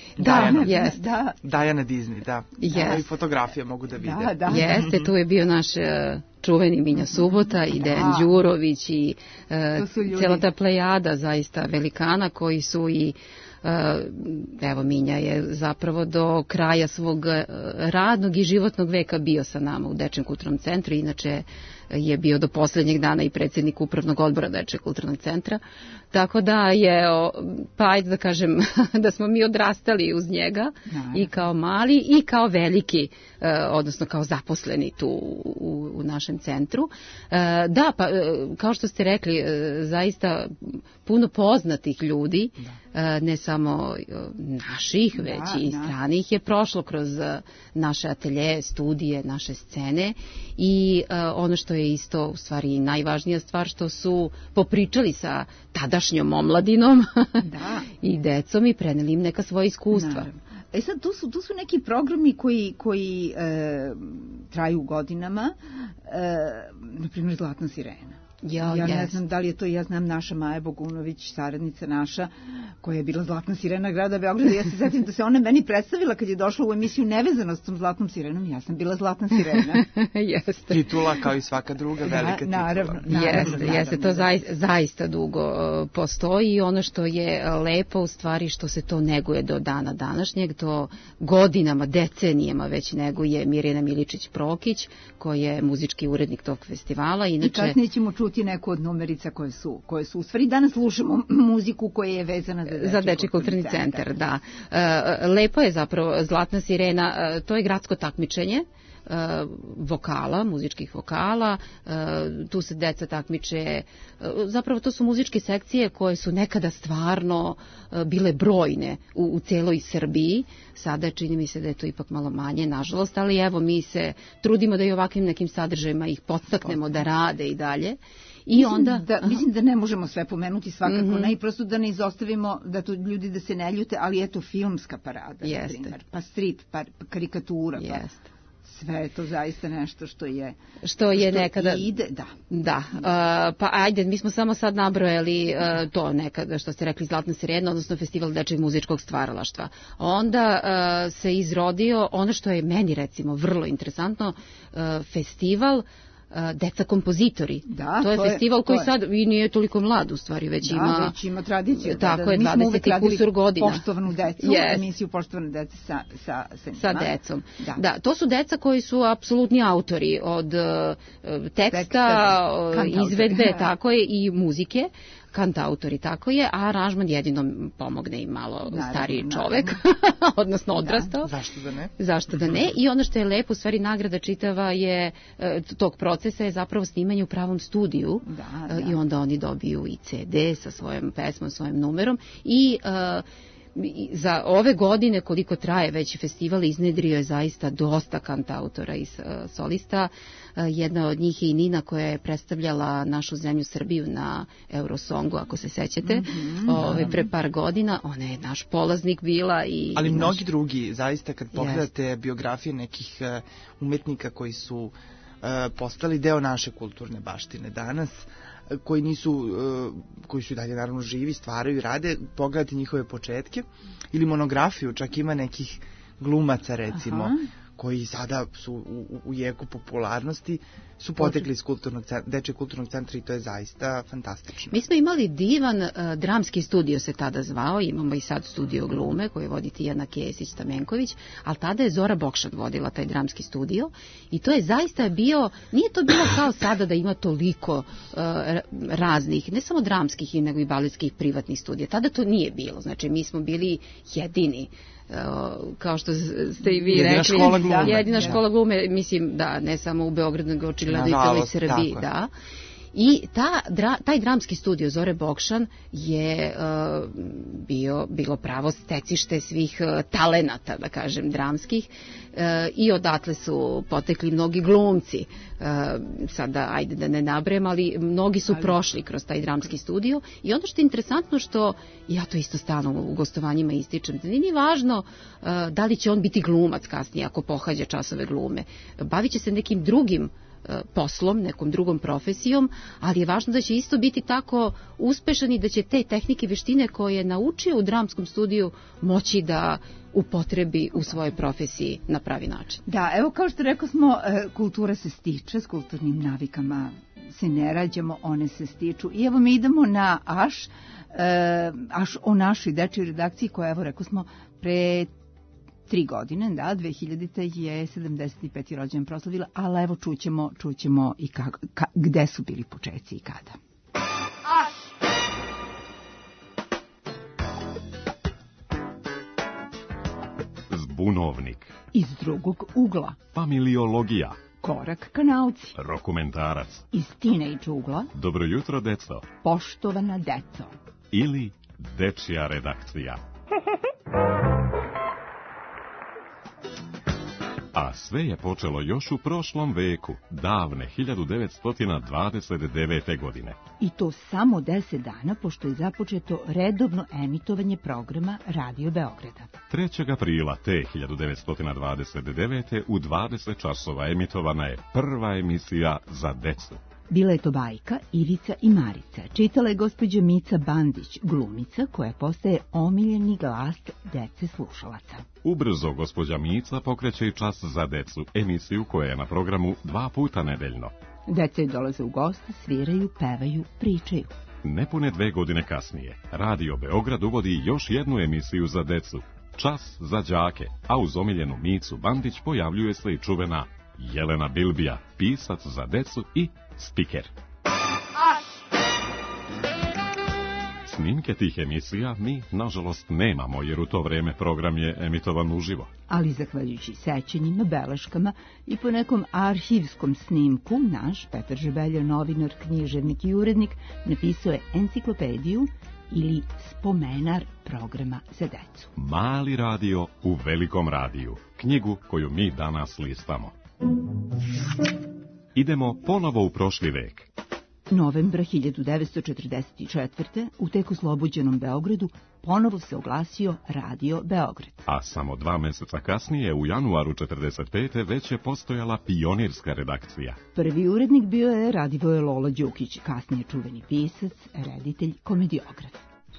Diana Disney, da. I fotografije mogu da vide. Jeste, tu je bio naš čuveni Minja Subota i Dejan Đurović i cijela ta plejada zaista velikana koji su i evo Minja je zapravo do kraja svog radnog i životnog veka bio sa nama u Dečijem kulturnom centru, inače je bio do posljednjeg dana i predsjednik upravnog odbora Dečijeg kulturnog centra, tako da je, pa ajde da kažem da smo mi odrastali uz njega i kao mali i kao veliki, odnosno kao zaposleni tu u našem centru. Da, pa kao što ste rekli, zaista puno poznatih ljudi, ne samo naših, već i stranih je prošlo kroz naše atelje, studije, naše scene i ono što je isto u stvari najvažnija stvar, što su popričali sa tadašnjom omladinom i decom i preneli im neka svoja iskustva. Naravno. Sad, tu su neki programi koji traju godinama, na primjer Zlatna sirena. Ja ne znam da li je to, ja znam naša Maja Bogunović, saradnica naša, koja je bila Zlatna sirena grada Beograda. Ja se setim da se ona meni predstavila kad je došla u emisiju nevezano s tom Zlatnom sirenom. Ja sam bila Zlatna sirena. Jeste. Titula kao i svaka druga velika titula. Naravno. Jeste, to zaista dugo postoji i ono što je lepo u stvari što se to neguje do dana današnjeg, to godinama, decenijama već neguje Mirjana Miličić-Prokić, koja je muzički urednik tog festivala. Inače, i kasnije ćemo čuti neku od numerica koje su u stvari danas slušamo muziku koja je vezana za Dečiji kulturni centar. Da. Lepo je zapravo Zlatna sirena, to je gradsko takmičenje vokala, muzičkih vokala, tu se deca takmiče, zapravo to su muzičke sekcije koje su nekada stvarno bile brojne u celoj Srbiji, sada čini mi se da je to ipak malo manje, nažalost, ali evo mi se trudimo da i ovakvim nekim sadržajima ih podstaknemo da rade i dalje. I mislim da ne možemo sve pomenuti svakako, ne, i prosto da ne izostavimo, da to ljudi da se ne ljute, ali eto filmska parada, na primjer, pa strip, pa karikatura, pa sve je to zaista nešto što je nekada ide, da. Pa ajde, mi smo samo sad nabrojali to nekada što ste rekli Zlatna sirena, odnosno Festival dečijeg muzičkog stvaralaštva. Onda se izrodio ono što je meni recimo vrlo interesantno, festival Deca kompozitori. To je festival koji sad i nije toliko mlad u stvari, već ima tradiciju. Tako je, 20 kusur godina. Poštovanu decu, emisiju Poštovane dece sa decom. Da, to su deca koji su apsolutni autori od teksta, izvedbe, tako je, i muzike. Kantautori, tako je, a aranžman jedino pomogne im malo stariji čovek, odnosno odrastao. Zašto da ne? I ono što je lepo, u stvari nagrada čitava je tog procesa je zapravo snimanje u pravom studiju i onda oni dobiju i CD sa svojom pesmom, svojim numerom i za ove godine koliko traje već festival iznedrio je zaista dosta kantautora i solista. Jedna od njih je i Nina koja je predstavljala našu zemlju Srbiju na Eurosongu, ako se sećate, pre par godina. Ona je naš polaznik bila. Ali mnogi drugi, zaista kad pogledate biografije nekih umetnika koji su postali deo naše kulturne baštine danas, koji su i dalje naravno živi, stvaraju i rade, pogledati njihove početke ili monografiju, čak ima nekih glumaca recimo, koji sada su u jeku popularnosti, su potekli iz Dečijeg kulturnog centra i to je zaista fantastično. Mi smo imali divan dramski studio se tada zvao, imamo i sad studio glume koji vodi Tijana Kesić-Stamenković, ali tada je Zora Bokšan vodila taj dramski studio i to je zaista bio, nije to bilo kao sada da ima toliko raznih, ne samo dramskih nego i baletskih privatnih studija, tada to nije bilo, znači mi smo bili jedini, kao što ste i vi rekli, jedina škola glume, mislim da ne samo u Beogradu nego očigledno i celoj Srbiji, da. I taj dramski studio Zore Bokšan je bilo pravo stecište svih talenata, da kažem, dramskih, i odatle su potekli mnogi glumci. Sada, ajde da ne nabrem, ali mnogi su prošli kroz taj dramski studio i ono što je interesantno, što ja to isto stalno u gostovanjima ističem, da nije važno da li će on biti glumac kasnije ako pohađa časove glume. Bavit će se nekim drugim poslom, nekom drugom profesijom, ali je važno da će isto biti tako uspešan i da će te tehnike i veštine koje je naučio u dramskom studiju moći da upotrebi u svojoj profesiji na pravi način. Da, evo kao što rekao smo, kultura se stiče, s kulturnim navikama se ne rađamo, one se stiču. I evo mi idemo na Aš o našoj dečjoj redakciji koja, evo rekao smo, pre 3 godine, da, 2000. je 75. rođendan proslavila, ali evo čućemo i gde su bili počeci i kada. Zbunovnik. Iz drugog ugla. Familiologija. Korak ka nauci. Rokumentarac. Iz teenage ugla. Dobro jutro, deco. Poštovana deco. Ili dečja redakcija. A sve je počelo još u prošlom veku, davne 1929. godine. I to samo 10 dana pošto je započeto redovno emitovanje programa Radio Beograda. 3. aprila te 1929. u 20 časova emitovana je prva emisija za decu. Bila je to bajka Ivica i Marica. Čitala je gospođa Mica Bandić, glumica koja postaje omiljeni glas dece slušalaca. Ubrzo gospođa Mica pokreće i Čas za decu, emisiju koja je na programu 2 puta nedeljno. Deca joj dolaze u goste, sviraju, pevaju, pričaju. Nepune 2 godine kasnije, Radio Beograd uvodi još jednu emisiju za decu, Čas za đake, a uz omiljenu Micu Bandić pojavljuje se i čuvena Jelena Bilbija, pisac za decu i spiker. Snimke tih emisija mi, nažalost, nemamo, jer u to vreme program je emitovan uživo. Ali zahvaljujući sećanjima, beleškama i po nekom arhivskom snimku, naš Petar Žebelja, novinar, književnik i urednik, napisao je enciklopediju ili spomenar programa za decu. Mali radio u velikom radiju, knjigu koju mi danas listamo. Idemo ponovo u prošli vek. Novembra 1944. u tek oslobođenom Beogradu ponovo se oglasio Radio Beograd. A samo 2 meseca kasnije, u januaru 1945. već je postojala pionirska redakcija. Prvi urednik bio je Radivoje Lolo Đukić, kasnije čuveni pisac, reditelj, komediograf.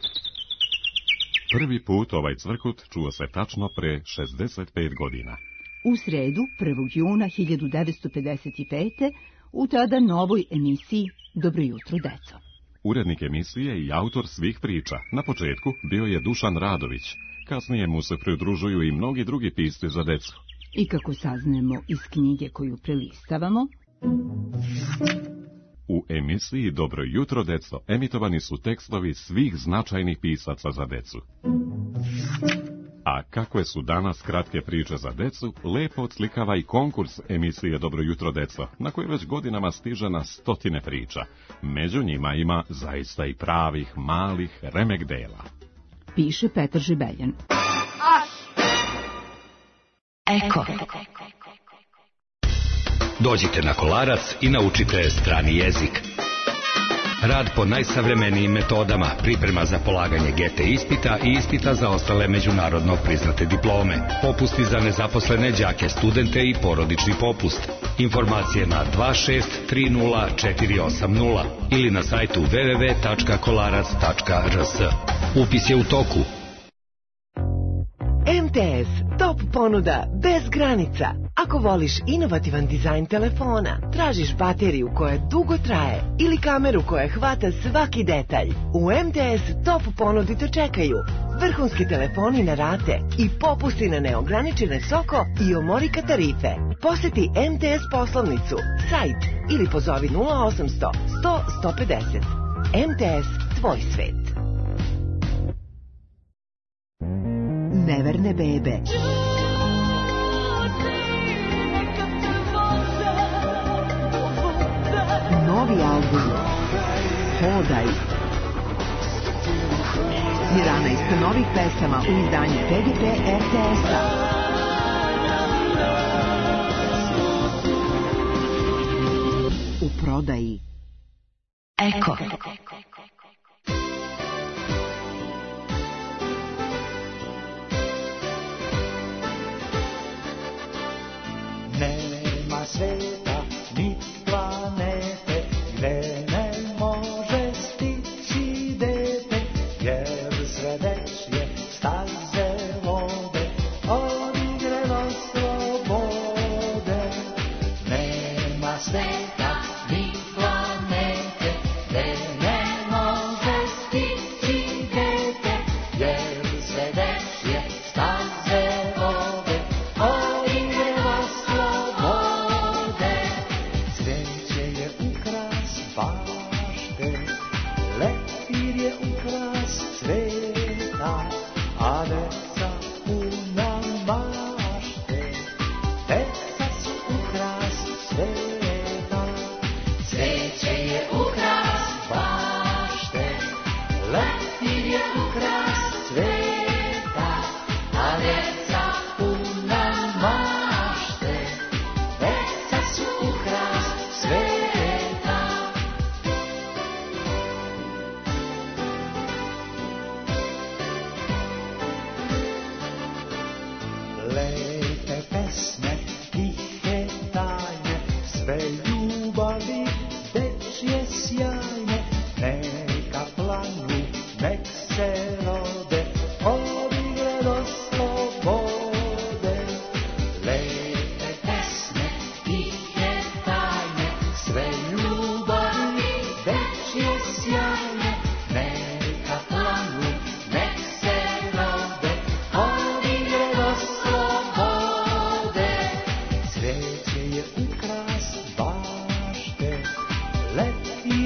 Prvi put ovaj cvrkut čuo se tačno pre 65 godina. U sredu, 1. juna 1955. u tada novoj emisiji Dobro jutro, deco. Urednik emisije i autor svih priča. Na početku bio je Dušan Radović. Kasnije mu se pridružuju i mnogi drugi pisci za decu. I kako saznemo iz knjige koju prelistavamo, u emisiji Dobro jutro, deco emitovani su tekstovi svih značajnih pisaca za decu. A kakve su danas kratke priče za decu, lepo odslikava i konkurs emisije Dobro jutro, deco, na koje već godinama stiže na 100 priča. Među njima ima zaista i pravih, malih remek dela. Piše Petar Žebeljan. Eko. Dođite na Kolarac i naučite strani jezik. Rad po najsavremenijim metodama, priprema za polaganje GT ispita i ispita za ostale međunarodno priznate diplome. Popusti za nezaposlene đake, studente i porodični popust. Informacije na 2630 ili na sajtu www.kolarac.rs. Upis je u toku. MTS Top ponuda bez granica. Ako voliš inovativan dizajn telefona, tražiš bateriju koja dugo traje ili kameru koja hvata svaki detalj, u MTS Top ponudi te čekaju vrhunski telefoni na rate i popusti na neograničene soko i omorika tarife. Poseti MTS poslovnicu, sajt ili pozovi 0800 100 150. MTS, tvoj svet. Neverne bebe. Novi album Hodaj. 11 novih pesama u izdanju PGP RTS-a. U prodaji Eko. Nema sveta, ni planete, gde ne može stići dete, jer sve dečje staze vode, od igre do slobode. Nema sveta, ni planete, gde ne može stići dete, jer sve dečje staze vode, od igre do slobode. Cveće je ukras bašte, leptir je ukras sveta, a deca puna mašte, deca su ukras sveta. Cveće je ukras bašte, leptir je ukras sveta, a deca puna mašte, deca su ukras sveta.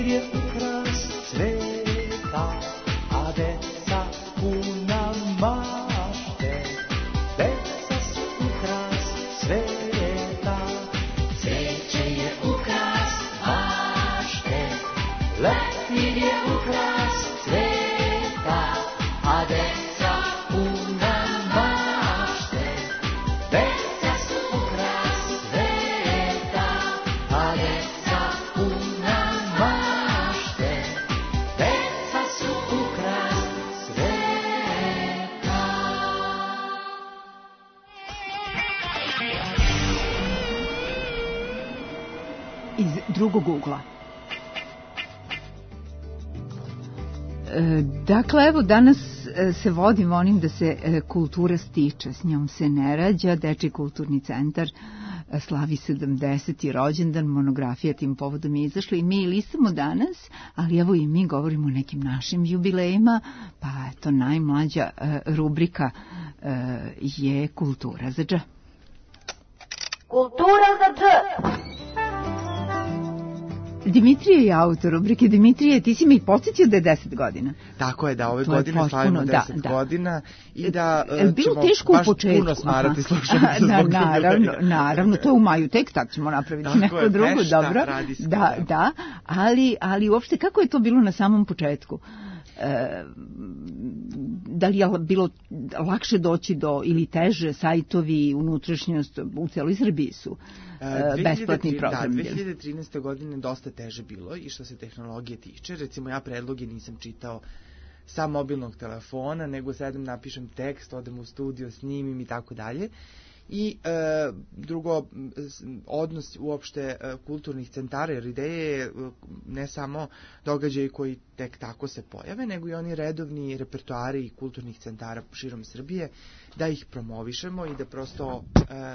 Leptir je ukras sveta, a deca puna mašte. Deca su ukras sveta, cveće je ukras mašte. Leptir je ukras sveta, a deca puna mašte. Deca su ukras sveta, a deca puna mašte. Deca su ukras sveta. Iz drugog ugla. Dakle, evo danas se vodim onim da se kultura stiče, s njom se ne rađa. Dečiji kulturni centar slavi 70. rođendan, monografija tim povodom je izašla i mi listamo danas, ali evo i mi govorimo o nekim našim jubilejima, pa eto najmlađa rubrika je Kultura za dž. Kultura za dž. Dimitrije je autor rubrike. Dimitrije, ti si mi podsjetio da je 10 godina. Tako je, da ove godine slavimo 10 godina i da ćemo baš puno smarati slušalnice zbog naravno, to je u maju, tek tak ćemo napraviti tako neko drugo, dobro. Da, ali uopšte kako je to bilo na samom početku? Da li je bilo lakše doći do, ili teže, sajtovi, unutrašnjost u celoj Srbiji su besplatni program? Da, 2013. godine dosta teže bilo i što se tehnologije tiče. Recimo, ja predloge nisam čitao sa mobilnog telefona, nego sedem, napišem tekst, odem u studio, snimim i tako dalje. I drugo, odnos uopšte kulturnih centara, jer ideje je ne samo događaji koji tek tako se pojave, nego i oni redovni repertoari kulturnih centara širom Srbije, da ih promovišemo i da prosto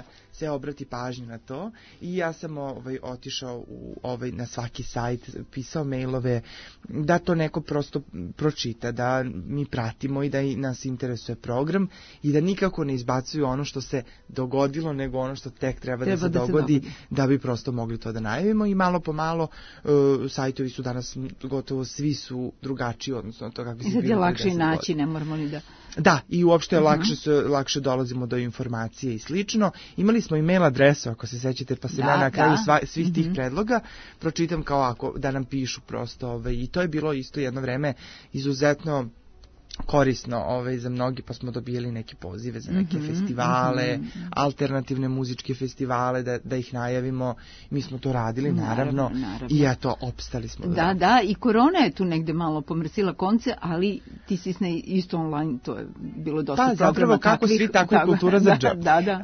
se obrati pažnju na to. I ja sam otišao na svaki sajt, pisao mailove, da to neko prosto pročita, da mi pratimo i da nas interesuje program i da nikako ne izbacuju ono što se dogodilo, nego ono što tek treba da se dogodi, da bi prosto mogli to da najavimo. I malo po malo sajtovi su danas gotovo svi su drugačiji, odnosno to kako se bilo. Sad je lakše naći, ne moramo ni da... Da, i uopšte lakše dolazimo do informacije i slično. Imali smo i mail adresu, ako se sećate, pa se na kraju svih tih predloga pročitam kao ako da nam pišu prosto. I to je bilo isto jedno vreme izuzetno korisno za mnogi, pa smo dobijali neke pozive za neke festivale, alternativne muzičke festivale, da ih najavimo. Mi smo to radili, naravno. I eto, opstali smo. Da, i korona je tu negde malo pomrsila konce, ali ti si isto online, to je bilo dosta programa. Pa, zapravo kako svi, tako i Kultura za dž.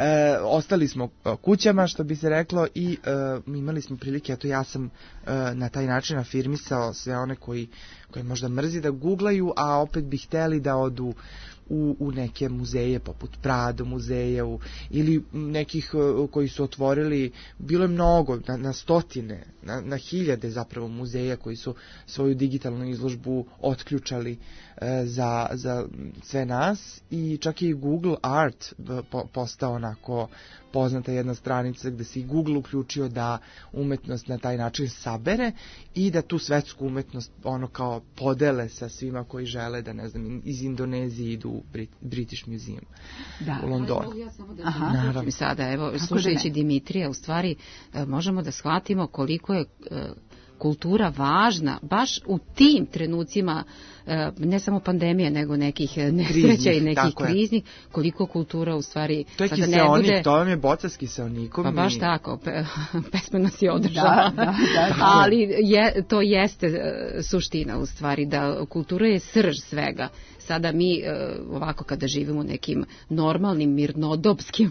Ostali smo kućama, što bi se reklo, i imali smo prilike, eto ja sam na taj način afirmisao sve one koji možda mrzi da googlaju, a opet bi hteli da odu u neke muzeje poput Prado muzeja ili nekih koji su otvorili, bilo je mnogo, na stotine, na hiljade zapravo muzeja koji su svoju digitalnu izložbu otključali za sve nas, i čak i Google Art postao onako poznata jedna stranica gde se i Google uključio da umetnost na taj način sabere i da tu svetsku umetnost ono kao podele sa svima koji žele da, ne znam, iz Indonezije idu u British Museum u Londonu. Ja samo da se naravno sada, evo, slušajući Dimitrija, u stvari možemo da shvatimo koliko je kultura važna baš u tim trenucima, ne samo pandemije, nego nekih nesreća i nekih kriznih, koliko kultura u stvari... To je kiseonik, to vam je boca s kiseonikom. Pa baš tako, pesma nas je održala. Ali to jeste suština u stvari, da kultura je srž svega. Sada mi ovako kada živimo nekim normalnim, mirnodopskim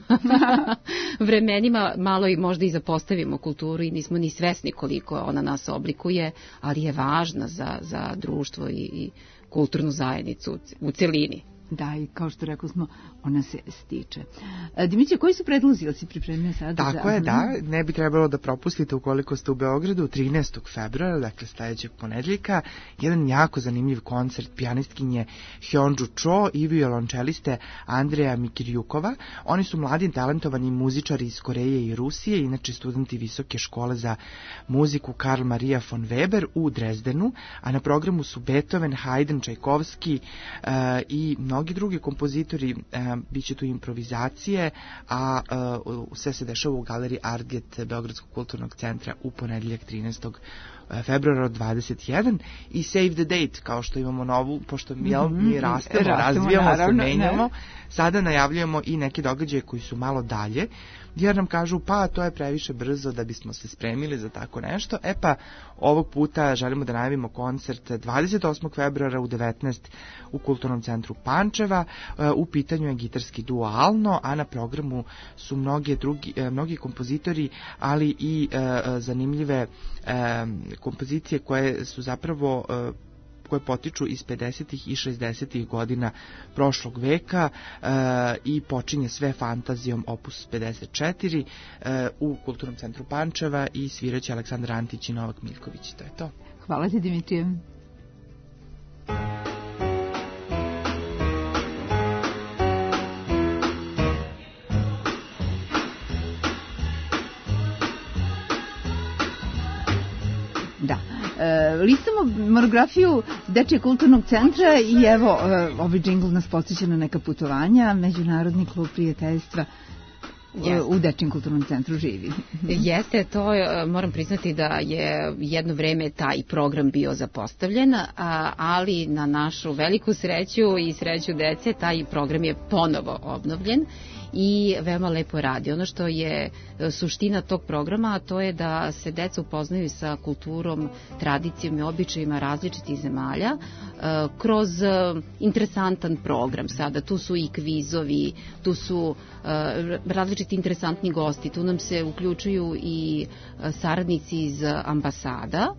vremenima, malo i možda i zapostavimo kulturu i nismo ni svesni koliko ona nas oblikuje, ali je važna za društvo i kulturnu zajednicu u celini. Da, i kao što rekao smo, ona se stiče. Dimitrije, koji su predlozi, ili si pripremio sada? Tako je, da. Ne bi trebalo da propustite ukoliko ste u Beogradu 13. februara, dakle sledećeg ponedeljka, jedan jako zanimljiv koncert pijanistkinje Hyunju Cho i violončeliste Andreja Mikirjukova. Oni su mladi talentovani muzičari iz Koreje i Rusije, inače studenti Visoke škole za muziku Karl Maria von Weber u Drezdenu, a na programu su Beethoven, Haydn, Čajkovski i mnogi drugi kompozitori, bit će tu improvizacije, a sve se dešava u galeriji Artget Beogradskog kulturnog centra u ponedeljak 13. februara od 21 i Save the Date, kao što imamo novu, pošto mi rastemo, razvijamo, naravno, se menjamo, sada najavljujemo i neke događaje koji su malo dalje, jer nam kažu pa to je previše brzo da bismo se spremili za tako nešto. E pa ovog puta želimo da najavimo koncert 28. februara u 19 u Kulturnom centru Pančeva. U pitanju je gitarski duo Alno, a na programu su mnogi kompozitori, ali i zanimljive kompozicije koje su zapravo koje potiču iz 50. i 60. godina prošlog veka i počinje sve fantazijom opus 54 u Kulturnom centru Pančeva i sviraće Aleksandar Antić i Novak Miljković. To je to. Hvala ti, Dimitrije. Listamo monografiju Dečijeg kulturnog centra i evo, ovaj džingl nas podsjeća na neka putovanja. Međunarodni klub prijateljstva u Dečijem kulturnom centru živi. Jeste, to moram priznati da je jedno vreme taj program bio zapostavljen, ali na našu veliku sreću i sreću dece taj program je ponovo obnovljen i veoma lepo radi. Ono što je suština tog programa, to je da se deca upoznaju sa kulturom, tradicijom i običajima različitih zemalja kroz interesantan program. Sada tu su i kvizovi, tu su različiti interesantni gosti, tu nam se uključuju i saradnici iz ambasada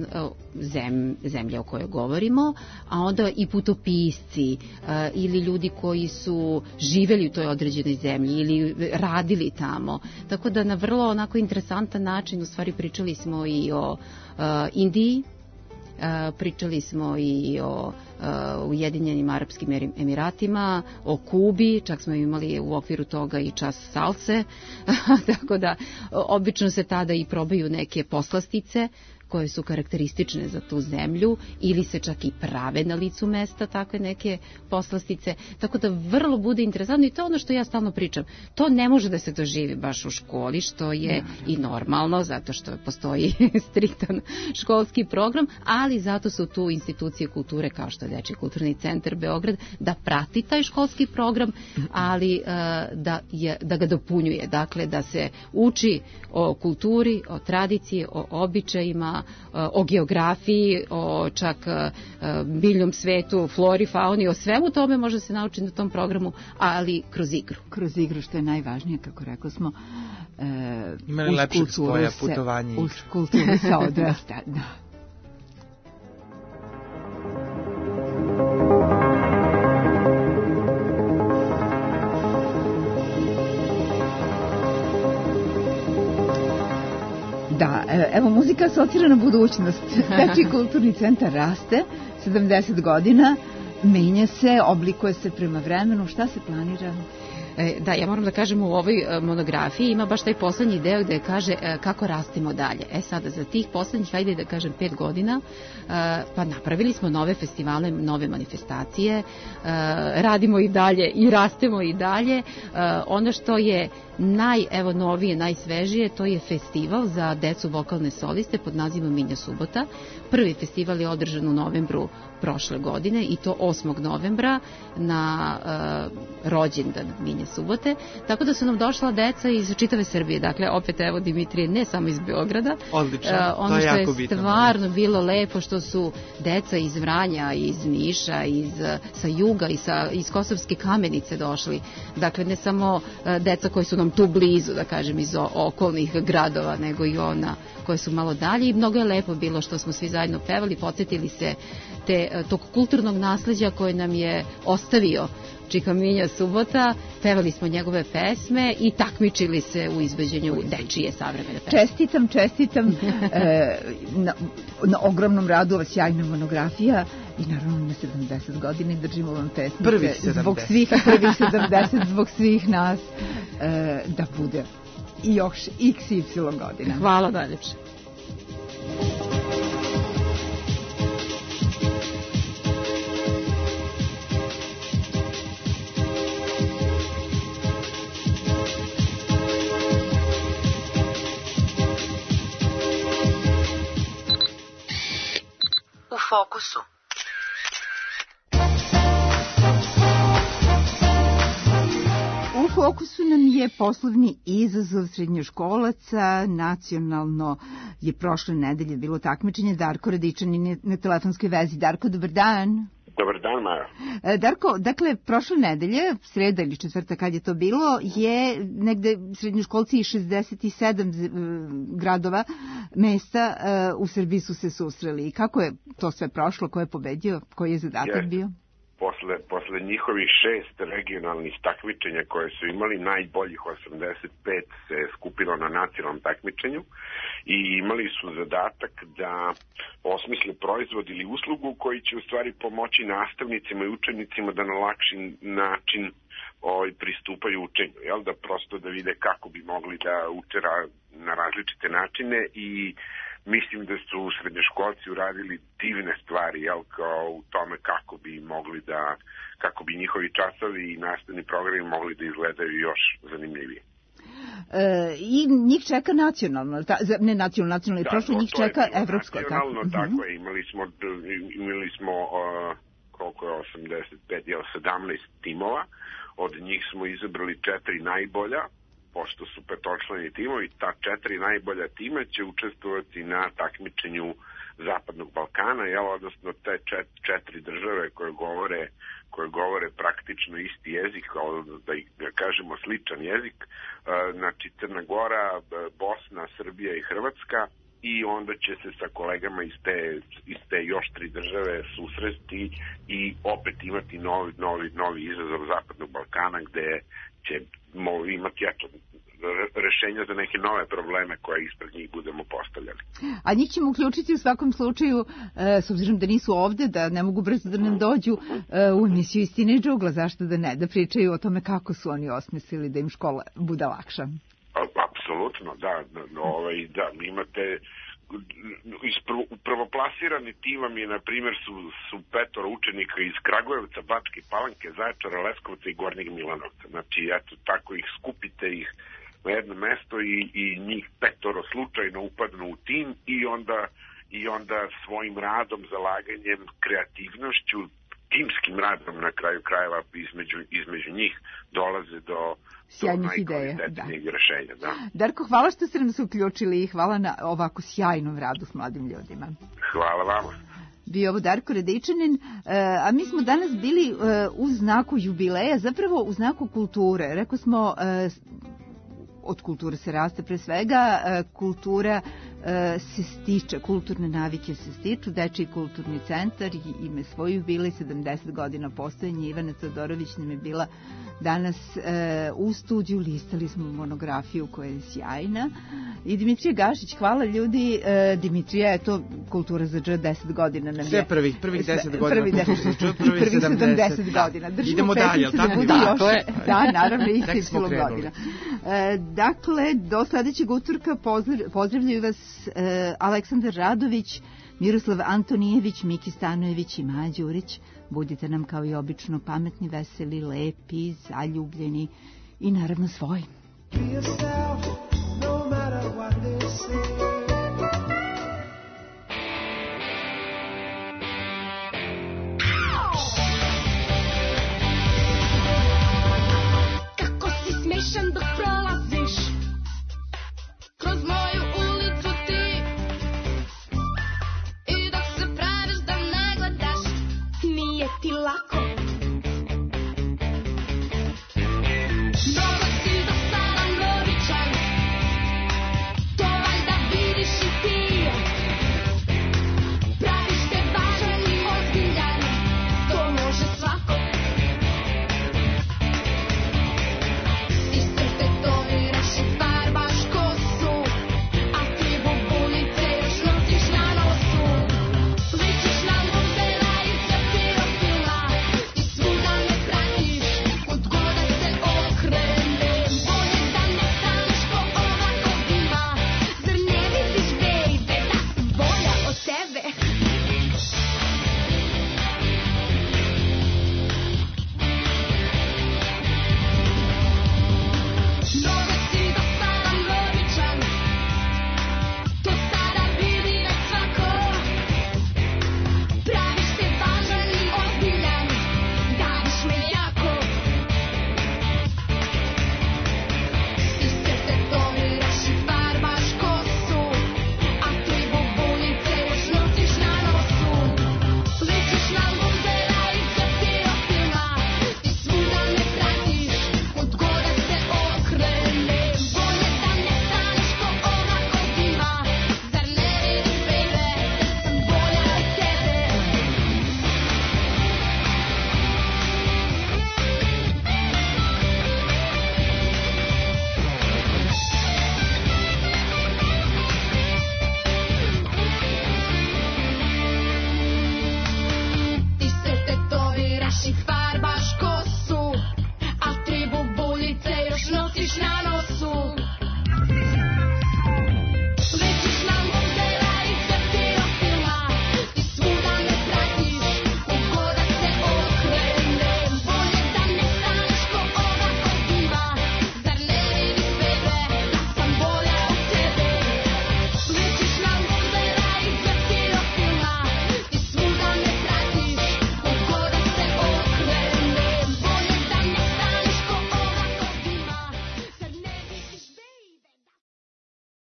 zemlje o kojoj govorimo, a onda i putopisci ili ljudi koji su živeli u toj određenoj zemlji ili radili tamo. Tako da na vrlo onako interesantan način u stvari pričali smo i o Indiji, pričali smo i o Ujedinjenim Arapskim Emiratima, o Kubi, čak smo imali u okviru toga i čas salse, tako da obično se tada i probaju neke poslastice koje su karakteristične za tu zemlju ili se čak i prave na licu mesta takve neke poslastice, tako da vrlo bude interesantno i to je ono što ja stalno pričam. To ne može da se doživi baš u školi, što je i normalno, zato što postoji striktan školski program, ali zato su tu institucije kulture kao što je Dečiji kulturni centar Beograd, da prati taj školski program, ali da ga dopunjuje, dakle da se uči o kulturi, o tradiciji, o običajima, o geografiji, o čak biljnom svetu, flori, fauni, o svemu tome može se naučiti na tom programu, ali kroz igru. Kroz igru, što je najvažnije, kako rekao smo, ima li lepšeg spoja putovanje i igra? Uz kulturu se odrasta, da. Da, evo muzika asocira na budućnost. Dečiji kulturni centar raste, 70 godina, menja se, oblikuje se prema vremenu. Šta se planira? Da, ja moram da kažem, u ovoj monografiji ima baš taj poslednji deo gde kaže kako rastemo dalje. Sada za tih poslednjih, ajde da kažem 5 godina, pa napravili smo nove festivale, nove manifestacije, radimo i dalje i rastemo i dalje. Ono što je novije, najsvežije, to je festival za decu vokalne soliste pod nazivom Minja subota. Prvi festival je održan u novembru prošle godine i to 8. novembra na rođendan Minje Kneginje Subote, tako da su nam došla deca iz čitave Srbije. Dakle, opet evo Dimitrije, ne samo iz Beograda. Odlično, ono što je stvarno bilo lepo, što su deca iz Vranja, iz Niša, sa juga i iz Kosovske Kamenice došli. Dakle, ne samo deca koji su nam tu blizu, da kažem, iz okolnih gradova, nego i ona koje su malo dalje, i mnogo je lepo bilo što smo svi zajedno pevali, podsjetili se tog kulturnog nasleđa koje nam je ostavio Čika Minja Subota, pevali smo njegove pesme i takmičili se u izvođenju dečije savremene pesme. Čestitam na ogromnom radu, ova sjajna monografija, i naravno na 70 godina držimo vam pesmice zbog svih 70, zbog svih nas, da bude još XY godina. Hvala najljepše. U fokusu. U fokusu nam je poslovni izazov srednjoškolaca. Nacionalno je prošle nedelje bilo takmičenje. Darko Radičanin je na telefonskoj vezi. Darko, dobar dan. Dobar dan, Maja. Darko, dakle, prošle nedelje, sreda ili četvrta kad je to bilo, je negde srednjoškolci iz 67 gradova, mesta u Srbiji su se susreli. I kako je to sve prošlo? Ko je pobedio? Koji je zadatak bio? Posle njihovih 6 regionalnih takmičenja koje su imali, najboljih 85 se skupilo na nacionalnom takmičenju i imali su zadatak da osmisle proizvod ili uslugu koji će u stvari pomoći nastavnicima i učenicima da na lakši način pristupaju učenju, jel? Da prosto da vide kako bi mogli da uče na različite načine, i mislim da su srednjoškolci uradili divne stvari, jel, kao u tome kako bi njihovi časovi i nastavni programi mogli da izgledaju još zanimljivije. I njih čeka nacionalno, ne nacionalno, da, prošlo njih čeka evropsko. Nacionalno, tako je, imali smo koliko je 17 timova, od njih smo izabrali 4 najbolja, pošto su petočlani timovi. Ta 4 najbolja tima će učestvovati na takmičenju Zapadnog Balkana, odnosno te 4 države koje govore praktično isti jezik, da kažemo sličan jezik, znači Crna Gora, Bosna, Srbija i Hrvatska, i onda će se sa kolegama iz te još 3 države susresti i opet imati novi izazov Zapadnog Balkana, gde će imati rešenja za neke nove probleme koje ispred njih budemo postavljali. A njih ćemo uključiti u svakom slučaju, s obzirom da nisu ovde, da ne mogu brzo da nam dođu, u emisiju Istina i džugla, zašto da ne, da pričaju o tome kako su oni osmislili da im škola bude lakša. Apsolutno, da, imate prvoplasirani tim vam je, na primjer, su 5 učenika iz Kragujevca, Bačke Palanke, Zaječara, Leskovca i Gornjeg Milanovca. Znači, eto, tako ih skupite na jedno mesto i njih 5 slučajno upadnu u tim, i onda svojim radom, zalaganjem, kreativnošću, timskim radom na kraju krajeva između njih dolaze do sjajnih ideja, rešenja. Da. Darko, hvala što ste nam se uključili i hvala na ovako sjajnom radu s mladim ljudima. Hvala vama. Bio ovo Darko Radičanin, a mi smo danas bili u znaku jubileja, zapravo u znaku kulture. Rekao smo, od kulture se raste pre svega, kultura se stiče, kulturne navike se stiču. Dečiji kulturni centar ime svoj jubilej, 70 godina postojanja. Ivana Todorović nam je bila danas u studiju, listali smo monografiju koja je sjajna. I Dimitrija Gašić, hvala ljudi. Dimitrija, eto, kultura za 10 godina nam je. Sve prvih 10 godina. Prvih 70 godina. Idemo dalje, tako je. Da, naravno, XY godina. Dakle, do sledećeg utorka pozdravljaju vas Aleksandar Radović, Miroslav Antonijević, Miki Stanojević i Maja Đurić. Budite nam kao i obično pametni, veseli, lepi, zaljubljeni i naravno svoji.